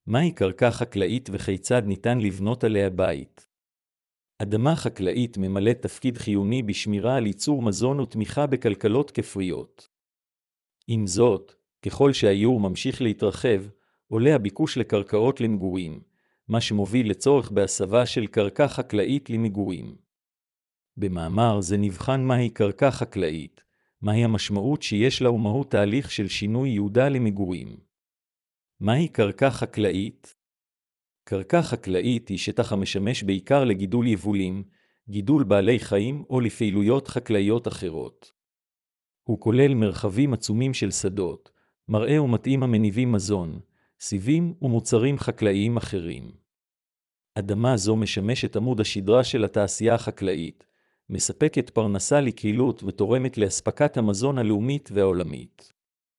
מהי קרקע חקלאית וכיצד ניתן לבנות עליה בית? אדמה חקלאית ממלאת תפקיד חיוני בשמירה על ייצור מזון ותמיכה בכלכלות כפריות. עם זאת, ככל שהאיור ממשיך להתרחב, עולה הביקוש לקרקעות למגורים, מה שמוביל לצורך בהסבה של קרקע חקלאית למגורים. במאמר זה נבחן מהי קרקע חקלאית, מהי המשמעות שיש לה ומהו תהליך של שינוי ייעודה למגורים. מהי קרקע חקלאית? קרקע חקלאית היא שטח המשמש בעיקר לגידול יבולים, גידול בעלי חיים או לפעילויות חקלאיות אחרות. הוא כולל מרחבים עצומים של שדות, מרעה ומטעים המניבים מזון, סיבים ומוצרים חקלאיים אחרים. אדמה זו משמשת עמוד השדרה של התעשייה החקלאית, מספקת פרנסה לקהילות ותורמת להספקת המזון הלאומית והעולמית.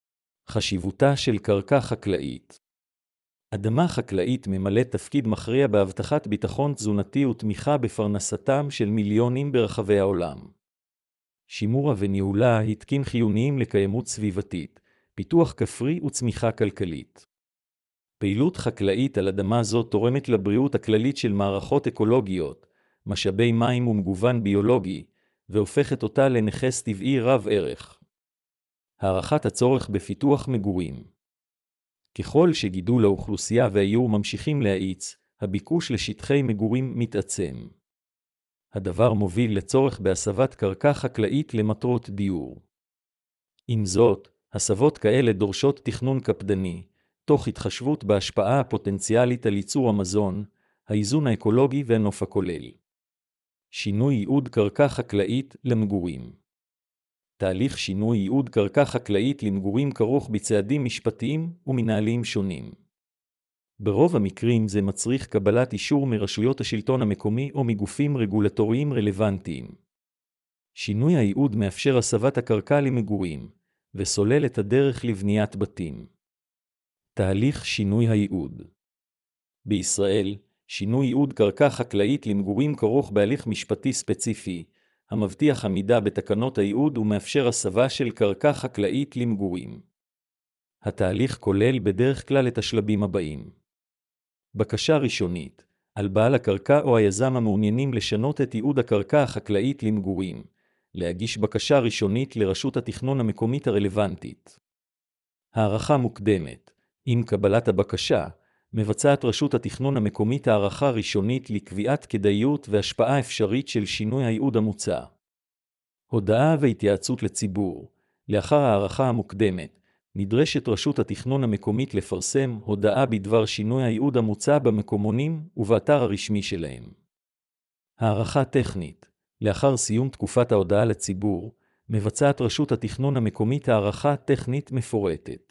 חשיבותה של קרקע חקלאית. אדמה חקלאית ממלאת תפקיד מכריע בהבטחת ביטחון תזונתי ותמיכה בפרנסתם של מיליונים ברחבי העולם. שימורה וניהולה התקין חיוניים לקיימות סביבתית, פיתוח כפרי וצמיחה כלכלית. פעילות חקלאית על אדמה זו תורמת לבריאות הכללית של מערכות אקולוגיות, משאבי מים ומגוון ביולוגי, והופכת אותה לנכס טבעי רב ערך. הערכת הצורך בפיתוח מגורים. ככל שגידול האוכלוסייה והאיור ממשיכים להאיץ, הביקוש לשטחי מגורים מתעצם. הדבר מוביל לצורך בהסבת קרקע חקלאית למטרות דיור. עם זאת, הסבות כאלה דורשות תכנון קפדני, תוך התחשבות בהשפעה הפוטנציאלית על ייצור המזון, האיזון האקולוגי והנוף הכולל. שינוי ייעוד קרקע חקלאית למגורים. תהליך שינוי ייעוד קרקע חקלאית למגורים כרוך בצעדים משפטיים ומנהליים שונים. ברוב המקרים זה מצריך קבלת אישור מרשויות השלטון המקומי או מגופים רגולטוריים רלוונטיים. שינוי הייעוד מאפשר הסבת הקרקע למגורים, וסולל את הדרך לבניית בתים. תהליך שינוי הייעוד. בישראל, שינוי ייעוד קרקע חקלאית למגורים כרוך בהליך משפטי ספציפי, המבטיח עמידה בתקנות הייעוד ומאפשר הסבה של קרקע חקלאית למגורים. התהליך כולל בדרך כלל את השלבים הבאים. בקשה ראשונית, על בעל הקרקע או היזם המעוניינים לשנות את ייעוד הקרקע החקלאית למגורים, להגיש בקשה ראשונית לרשות התכנון המקומית הרלוונטית. הערכה מוקדמת. עם קבלת הבקשה, מבצעת רשות התכנון המקומית הערכה ראשונית לקביעת כדאיות והשפעה אפשרית של שינוי הייעוד המוצע. הודעה והתייעצות לציבור. לאחר הערכה המוקדמת, נדרשת רשות התכנון המקומית לפרסם הודעה בדבר שינוי הייעוד המוצע במקומונים ובאתר הרשמי שלהם. הערכה טכנית. לאחר סיום תקופת ההודעה לציבור, מבצעת רשות התכנון המקומית הערכה טכנית מפורטת.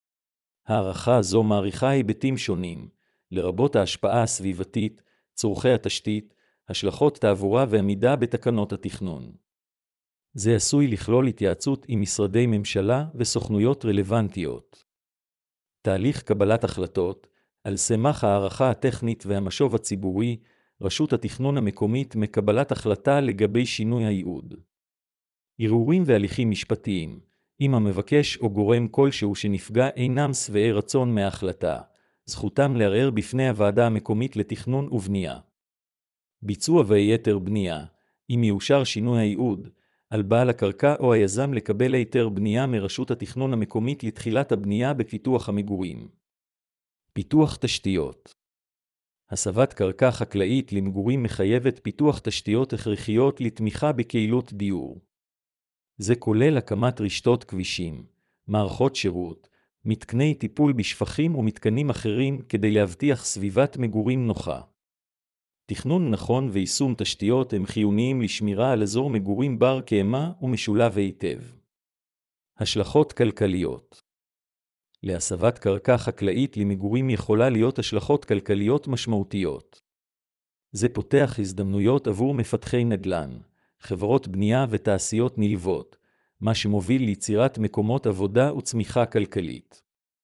הערכה זו מעריכה היבטים שונים, לרבות ההשפעה הסביבתית, צורכי התשתית, השלכות תעבורה ועמידה בתקנות התכנון. זה עשוי לכלול התייעצות עם משרדי ממשלה וסוכנויות רלוונטיות. תהליך קבלת החלטות, על סמך הערכה הטכנית והמשוב הציבורי, רשות התכנון המקומית מקבלת החלטה לגבי שינוי הייעוד. ערעורים והליכים משפטיים. אם המבקש או גורם כלשהו שנפגע אינם שבעי רצון מההחלטה, זכותם לערער בפני הוועדה המקומית לתכנון ובנייה. ביצוע והיתר בנייה. אם יאושר שינוי הייעוד, על בעל הקרקע או היזם לקבל היתר בנייה מרשות התכנון המקומית לתחילת הבנייה בפיתוח המגורים. פיתוח תשתיות. הסבת קרקע חקלאית למגורים מחייבת פיתוח תשתיות הכרחיות לתמיכה בקהילות דיור. זה כולל הקמת רשתות כבישים, מערכות שירות, מתקני טיפול בשפכים ומתקנים אחרים כדי להבטיח סביבת מגורים נוחה. תכנון נכון ויישום תשתיות הם חיוניים לשמירה על אזור מגורים בר קיימא ומשולב היטב. השלכות כלכליות. להסבת קרקע חקלאית למגורים יכולה להיות השלכות כלכליות משמעותיות. זה פותח הזדמנויות עבור מפתחי נדל"ן, חברות בנייה ותעשיות נלוות, מה שמוביל ליצירת מקומות עבודה וצמיחה כלכלית.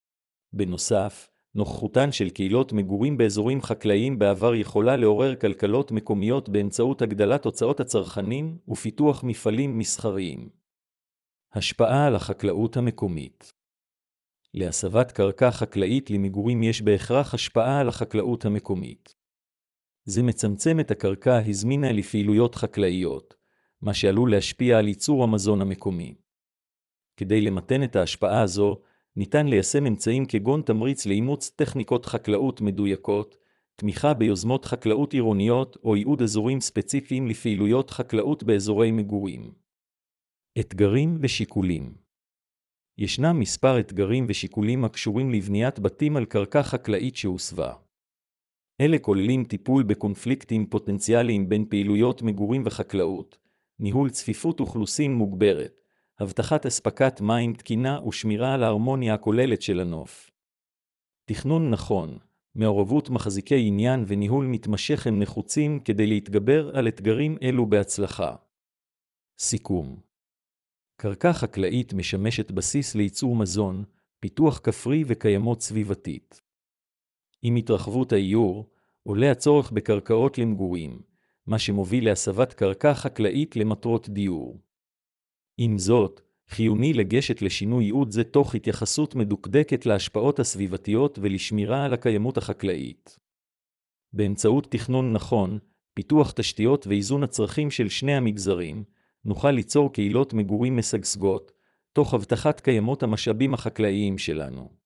בנוסף, נוכחותן של קהילות מגורים באזורים חקלאיים בעבר יכולה לעורר כלכלות מקומיות באמצעות הגדלת הוצאות הצרכנים ופיתוח מפעלים מסחריים. השפעה על החקלאות המקומית. להסבת קרקע חקלאית למגורים יש בהכרח השפעה על החקלאות המקומית. זה מצמצם את הקרקע הזמינה לפעילויות חקלאיות, מה שעלול להשפיע על ייצור המזון המקומי. כדי למתן את ההשפעה הזו, ניתן ליישם אמצעים כגון תמריץ לאימוץ טכניקות חקלאות מדויקות, תמיכה ביוזמות חקלאות עירוניות או ייעוד אזורים ספציפיים לפעילויות חקלאות באזורי מגורים. אתגרים ושיקולים. ישנם מספר אתגרים ושיקולים הקשורים לבניית בתים על קרקע חקלאית שהוסבה. אלה כוללים טיפול בקונפליקטים פוטנציאליים בין פעילויות מגורים וחקלאות, ניהול צפיפות אוכלוסין מוגברת, הבטחת אספקת מים תקינה ושמירה על ההרמוניה הכוללת של הנוף. תכנון נכון, מעורבות מחזיקי עניין וניהול מתמשך הם נחוצים כדי להתגבר על אתגרים אלו בהצלחה. סיכום. קרקע חקלאית משמשת בסיס לייצור מזון, פיתוח כפרי וקיימות סביבתית. עם התרחבות האיור, עולה הצורך בקרקעות למגורים, מה שמוביל להסבת קרקע חקלאית למטרות דיור. עם זאת, חיוני לגשת לשינוי ייעוד זה תוך התייחסות מדוקדקת להשפעות הסביבתיות ולשמירה על הקיימות החקלאית. באמצעות תכנון נכון, פיתוח תשתיות ואיזון הצרכים של שני המגזרים, נוכל ליצור קהילות מגורים משגשגות, תוך הבטחת קיימות המשאבים החקלאיים שלנו.